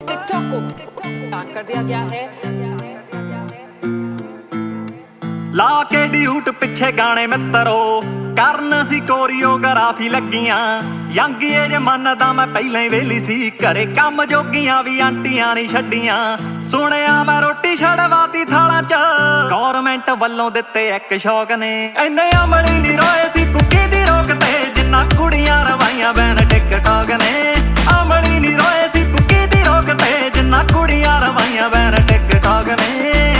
TikTok को ban कर दिया गया है। ला के ड्यूट पिछे गाने मित्रो करन सी कोरियोग्राफी लगियां यंग एज मनदा मैं पहले ही वेली सी घरे कम जोगियां भी आंटियां नहीं छड्डियां सुनिया मैं रोटी छड़वाती थालां च गौरमेंट वल्लों दित्ते एक शौक ने इन्ने अमली नहीं रोए सी भुक्की दी रोक ते जिन्ना कुड़ियां रवाइयां बैन टिकटॉक ने अमली नहीं रोए सी भुक्की दी रोक ते जिन्ना कुड़ियां रवाइयां बैन टिकटॉक ने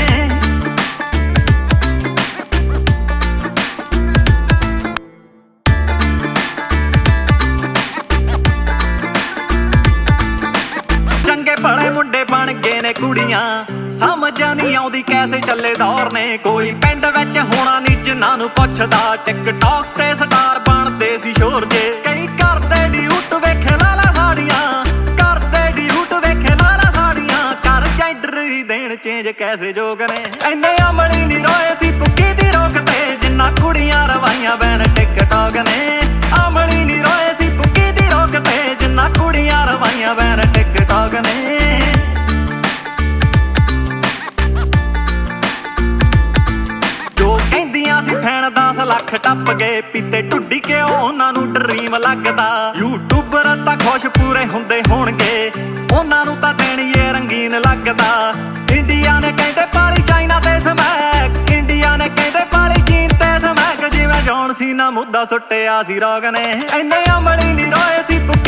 बड़े मुंडे बन गए ने कुड़ियां समझ नहीं आउंदी कैसे चले दौर ने कोई पिंड विच होना नहीं जिन्हां नूं पुछदा टिकटॉक ते स्टार बनदे सी शोर जे कई करदे ड्यूट वेखे लाला साड़ियां करदे ड्यूट वेखे लाला साड़ियां कर जेंडर ही देण चेंज कैसे जोग ने इन्ने अमली नहीं रोए सी भुक्की दी रोक ते जिन्ना कुड़ियां रवाइयां बैन टिकटॉक ने अमली नहीं रोए सी भुक्की दी रोक ते जिन्ना कुड़ियां रवाइयां बैन टिकटॉक ने फैन 10 लाख टप गए पीते ढुड्डी के उन्हां नूं ड्रीम लगदा यूट्यूबर तां खुश पूरे हुंदे होणगे उन्हां नूं तां देण ये रंगीन लगदा इंडिया ने कहंदे पाली चाइना ते समैक इंडिया ने कहंदे पाली चीन ते समैक जिवें जॉन सीना मुद्दा सुट्टिया सी रोग ने इन्ने अमली नहीं रोए सी